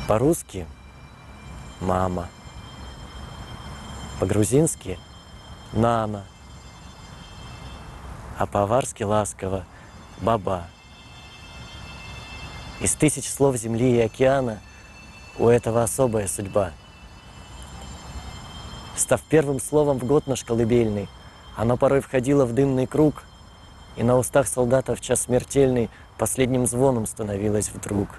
По-русски «мама», по-грузински «нана», а по-аварски ласково «баба». Из тысяч слов земли и океана у этого особая судьба. Став первым словом в год наш колыбельный, оно порой входило в дымный круг, и на устах солдата в час смертельный последним звоном становилось вдруг.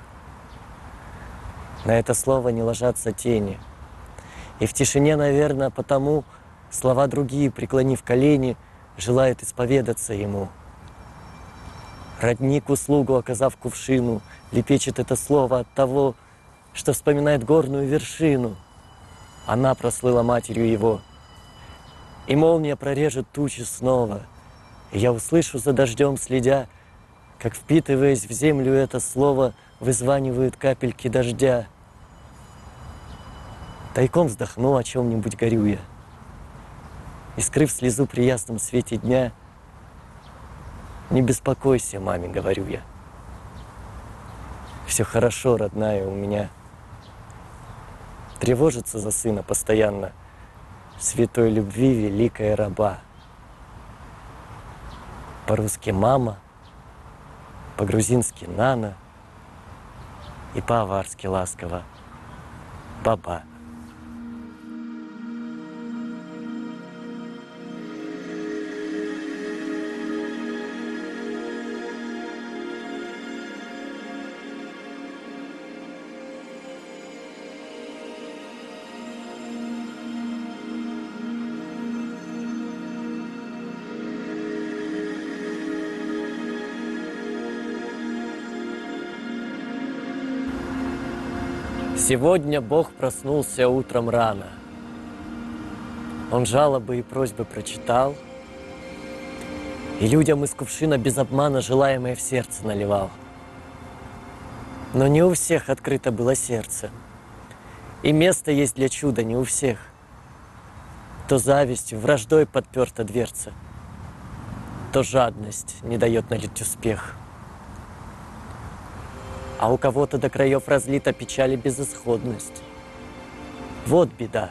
На это слово не ложатся тени, и в тишине, наверное, потому слова другие, преклонив колени, желают исповедаться ему. Родник услугу, оказав кувшину, лепечет это слово от того, что вспоминает горную вершину. Она прослыла матерью его. И молния прорежет тучи снова, и я услышу за дождем следя, как, впитываясь в землю это слово, вызванивают капельки дождя. Тайком вздохну, о чем-нибудь горюя, и, скрыв слезу при ясном свете дня, не беспокойся, маме, говорю я. Все хорошо, родная, у меня. Тревожится за сына постоянно святой любви великая раба. По-русски «мама», по-грузински «нана» и по-аварски ласково «баба». Сегодня Бог проснулся утром рано. Он жалобы и просьбы прочитал, и людям из кувшина без обмана желаемое в сердце наливал. Но не у всех открыто было сердце, и место есть для чуда не у всех. То завистью, враждой подперта дверца, то жадность не дает налить успех. А у кого-то до краев разлита печаль и безысходность. Вот беда.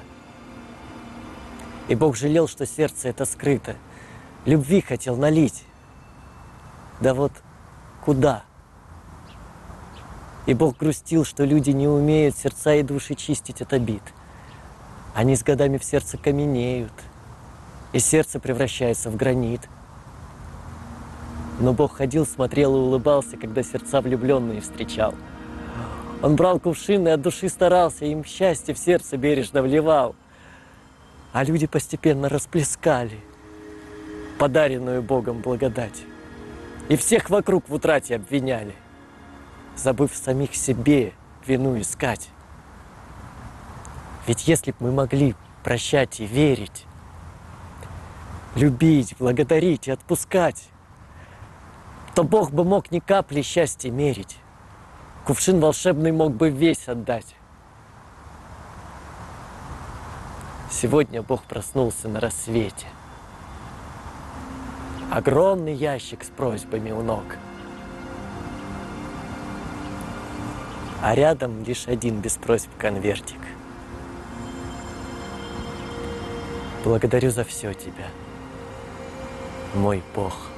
И Бог жалел, что сердце это скрыто. Любви хотел налить. Да вот куда? И Бог грустил, что люди не умеют сердца и души чистить от обид. Они с годами в сердце каменеют, и сердце превращается в гранит. Но Бог ходил, смотрел и улыбался, когда сердца влюбленные встречал. Он брал кувшин и от души старался, им счастье в сердце бережно вливал. А люди постепенно расплескали подаренную Богом благодать. И всех вокруг в утрате обвиняли, забыв самих себе вину искать. Ведь если б мы могли прощать и верить, любить, благодарить и отпускать, то Бог бы мог ни капли счастья мерить. Кувшин волшебный мог бы весь отдать. Сегодня Бог проснулся на рассвете. Огромный ящик с просьбами у ног. А рядом лишь один без просьб конвертик. Благодарю за все тебя, мой Бог.